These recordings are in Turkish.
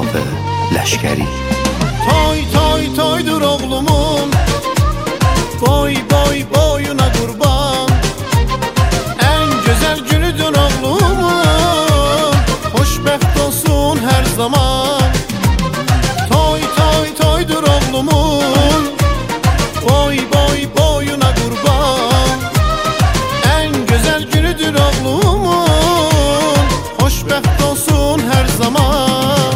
çaldı leşkeri. Toy toy toydur oğlumun, boy boy boyuna kurban. En güzel günüdür oğlumun, hoşbext olsun her zaman. Toy toy toydur oğlumun, boy boy boyuna kurban. En güzel günüdür oğlumun, hoşbext olsun her zaman.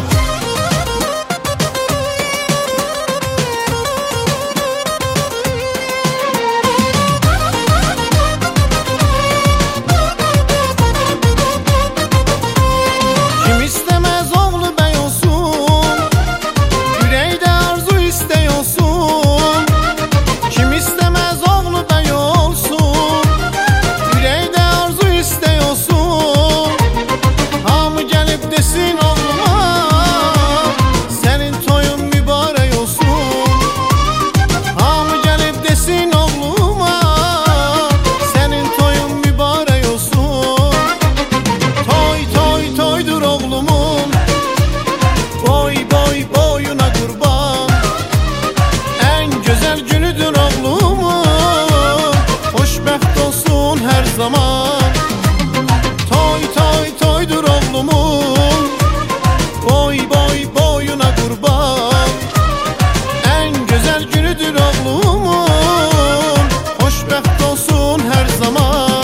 Zaman toy toy toydur oğlumun, boy boy boyuna kurban. En güzel günüdür oğlumun, hoşbext olsun her zaman.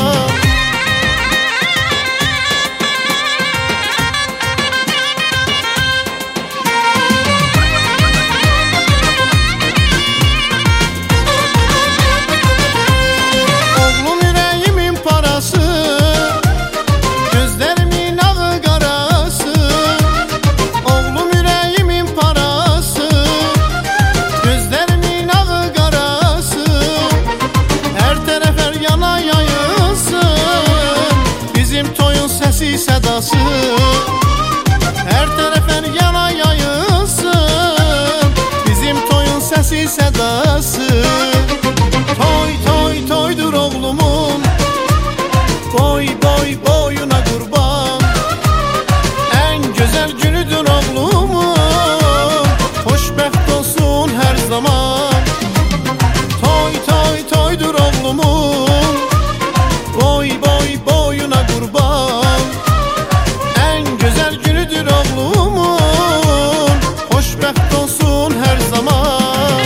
Sesi sedası her tərəfən yana yayılsın, bizim toyun sesi sedası. Toy toy toydur oğlumun, boy boy boyuna kurban. En güzel günüdür oğlumun, hoşbext olsun her zaman. Toy toy toydur oğlumun, boy boy boyuna kurban. Oğlumun, hoşbext olsun her zaman.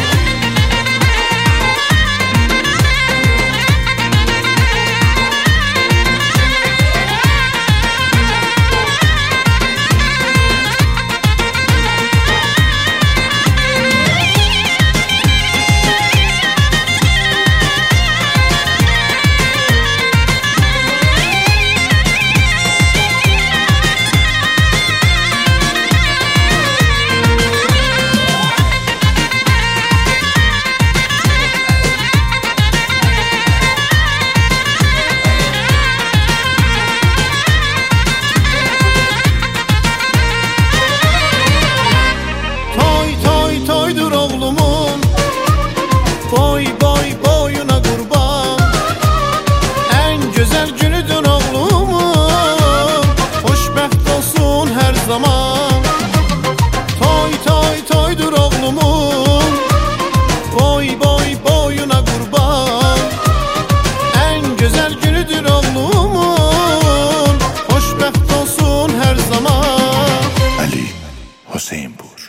Boy boy boyuna kurban. En güzel günüdür oğlumun, hoşbext olsun her zaman. Toy toy toydur oğlumun, boy boy boyuna kurban. En güzel günüdür oğlumun, hoşbext olsun her zaman. Ali Hüseyinpur.